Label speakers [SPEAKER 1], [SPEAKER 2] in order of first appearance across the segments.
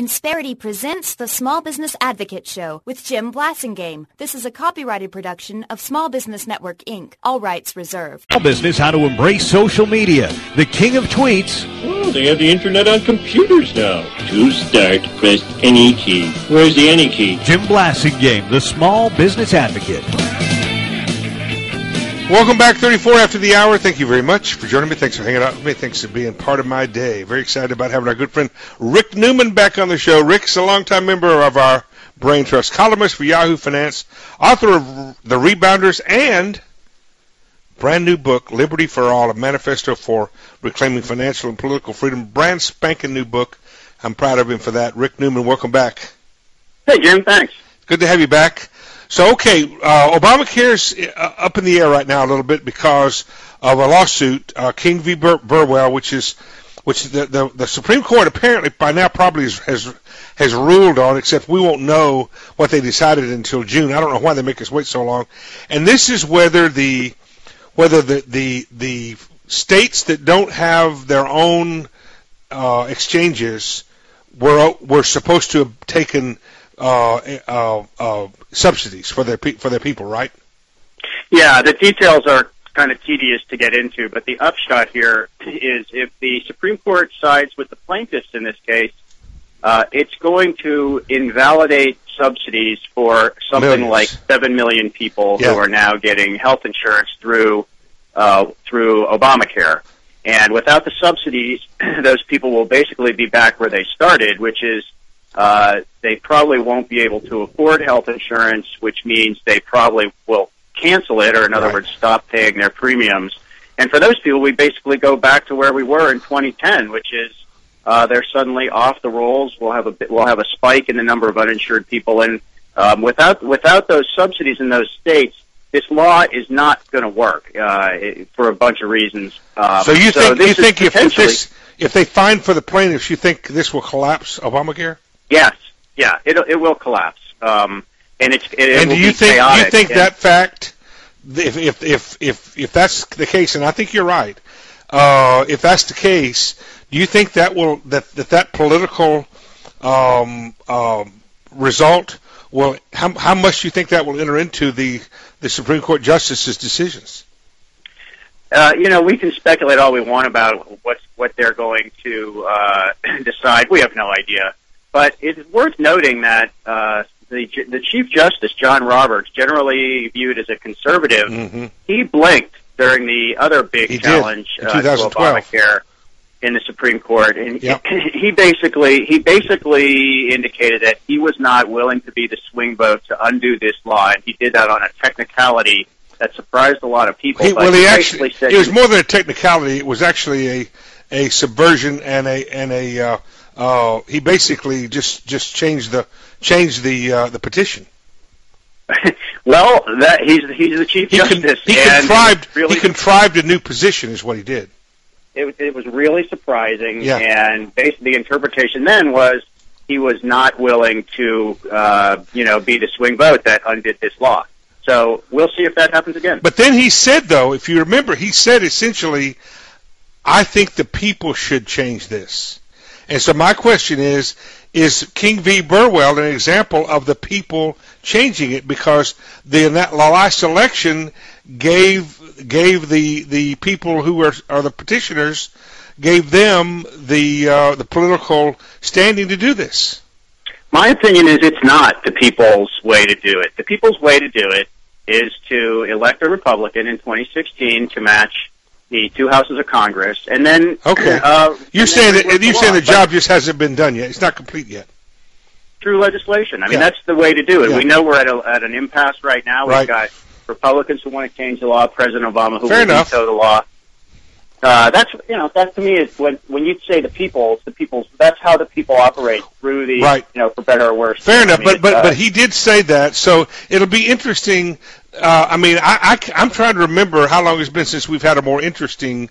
[SPEAKER 1] Insperity presents the Small Business Advocate Show with Jim Blasingame. This is a copyrighted production of Small Business Network, Inc. All rights reserved.
[SPEAKER 2] Small business, how to embrace social media. The king of tweets.
[SPEAKER 3] Oh, they have the internet on computers now. To start, press any key. Where's the any key?
[SPEAKER 2] Jim Blasingame, the Small Business Advocate.
[SPEAKER 4] Welcome back, 34 after the hour. Thank you very much for joining me. Thanks for hanging out with me. Thanks for being part of my day. Very excited about having our good friend Rick Newman back on the show. Rick's a longtime member of our Brain Trust, columnist for Yahoo Finance, author of The Rebounders, and brand new book, Liberty for All, a manifesto for reclaiming financial and political freedom. Brand spanking new book. I'm proud of him for that. Rick Newman, welcome back.
[SPEAKER 5] Hey, Jim, thanks.
[SPEAKER 4] Good to have you back. So, okay, Obamacare's up in the air right now a little bit because of a lawsuit, King v. Burwell, which the Supreme Court apparently by now probably has ruled on, except we won't know what they decided until June. I don't know why they make us wait so long. And this is whether the states that don't have their own exchanges were supposed to have taken subsidies for their people, right?
[SPEAKER 5] Yeah, the details are kind of tedious to get into, but the upshot here is if the Supreme Court sides with the plaintiffs in this case, it's going to invalidate subsidies for something like 7 million people who are now getting health insurance through Obamacare. And without the subsidies, those people will basically be back where they started, which is they probably won't be able to afford health insurance, which means they probably will cancel it, or in other words, stop paying their premiums. And for those people, we basically go back to where we were in 2010, which is they're suddenly off the rolls. We'll have a spike in the number of uninsured people, and without those subsidies in those states, this law is not going to work for a bunch of reasons.
[SPEAKER 4] So you think if they fine for the plaintiffs, you think this will collapse Obamacare?
[SPEAKER 5] Yes, yeah, it will collapse, and
[SPEAKER 4] do you think that fact, if that's the case, and I think you're right, if that's the case, do you think that political result will how much do you think that will enter into the Supreme Court justices' decisions?
[SPEAKER 5] We can speculate all we want about what they're going to decide. We have no idea. But it's worth noting that the Chief Justice, John Roberts, generally viewed as a conservative, he blinked during the other big challenge to Obamacare in the Supreme Court, and he basically indicated that he was not willing to be the swing vote to undo this law, and he did that on a technicality that surprised a lot of people.
[SPEAKER 4] It was more than a technicality; it was actually a subversion and a he basically just changed the petition.
[SPEAKER 5] Well, he's the Chief Justice.
[SPEAKER 4] He contrived a new position, is what he did.
[SPEAKER 5] It was really surprising, and basically the interpretation then was he was not willing to be the swing vote that undid this law. So we'll see if that happens again.
[SPEAKER 4] But then he said, though, if you remember, he said essentially, I think the people should change this. And so my question is King v. Burwell an example of the people changing it? Because the last election gave the people who are the petitioners, gave them the political standing to do this.
[SPEAKER 5] My opinion is it's not the people's way to do it. The people's way to do it is to elect a Republican in 2016 to match the two houses of Congress, and then
[SPEAKER 4] you're saying the job just hasn't been done yet. It's not complete yet.
[SPEAKER 5] Through legislation. I mean, that's the way to do it. We know we're at an impasse right now. We've got Republicans who want to change the law, President Obama who will veto the law. That to me is when you say the people's. That's how the people operate through the for better or worse.
[SPEAKER 4] Fair enough, but he did say that, so it'll be interesting. I'm trying to remember how long it's been since we've had a more interesting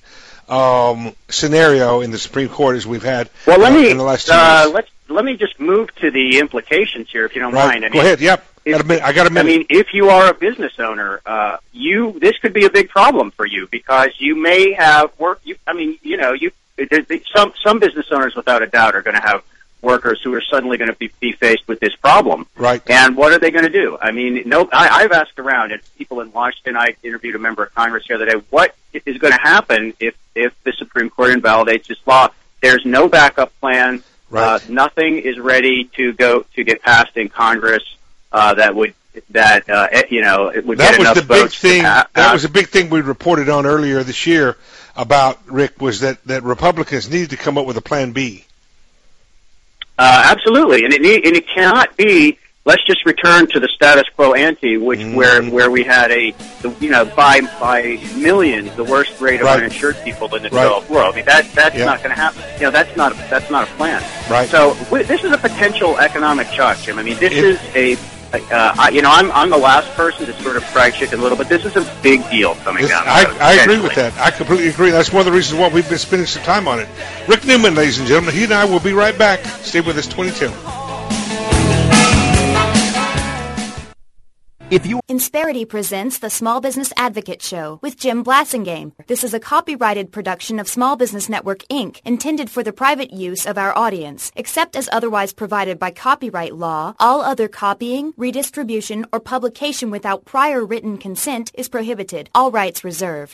[SPEAKER 4] scenario in the Supreme Court as we've had in the last 2 years.
[SPEAKER 5] Let me just move to the implications here, if you don't mind.
[SPEAKER 4] Go ahead. Yep. I got a minute.
[SPEAKER 5] I mean, if you are a business owner, this could be a big problem for you because you may have work. Some business owners, without a doubt, are going to have workers who are suddenly going to be faced with this problem.
[SPEAKER 4] Right.
[SPEAKER 5] And what are they going to do? I mean, I've asked around, and people in Washington, I interviewed a member of Congress the other day, what is going to happen if the Supreme Court invalidates this law? There's no backup plan.
[SPEAKER 4] Right.
[SPEAKER 5] Nothing is ready to get passed in Congress that would get enough votes.
[SPEAKER 4] That was a big thing we reported on earlier this year about, Rick, was that Republicans need to come up with a plan B.
[SPEAKER 5] Absolutely, and it cannot be. Let's just return to the status quo ante, where we had by millions the worst rate of uninsured people in the developed world. I mean that's not going to happen. That's not a plan.
[SPEAKER 4] Right.
[SPEAKER 5] So this is a potential economic shock, Jim. I mean this is a. I'm the last person to sort of cry chicken little, but this is a big deal coming down.
[SPEAKER 4] I agree with that. I completely agree. That's one of the reasons why we've been spending some time on it. Rick Newman, ladies and gentlemen, he and I will be right back. Stay with us, 22.
[SPEAKER 1] Insperity presents the Small Business Advocate Show with Jim Blasingame. This is a copyrighted production of Small Business Network, Inc., intended for the private use of our audience. Except as otherwise provided by copyright law, all other copying, redistribution, or publication without prior written consent is prohibited. All rights reserved.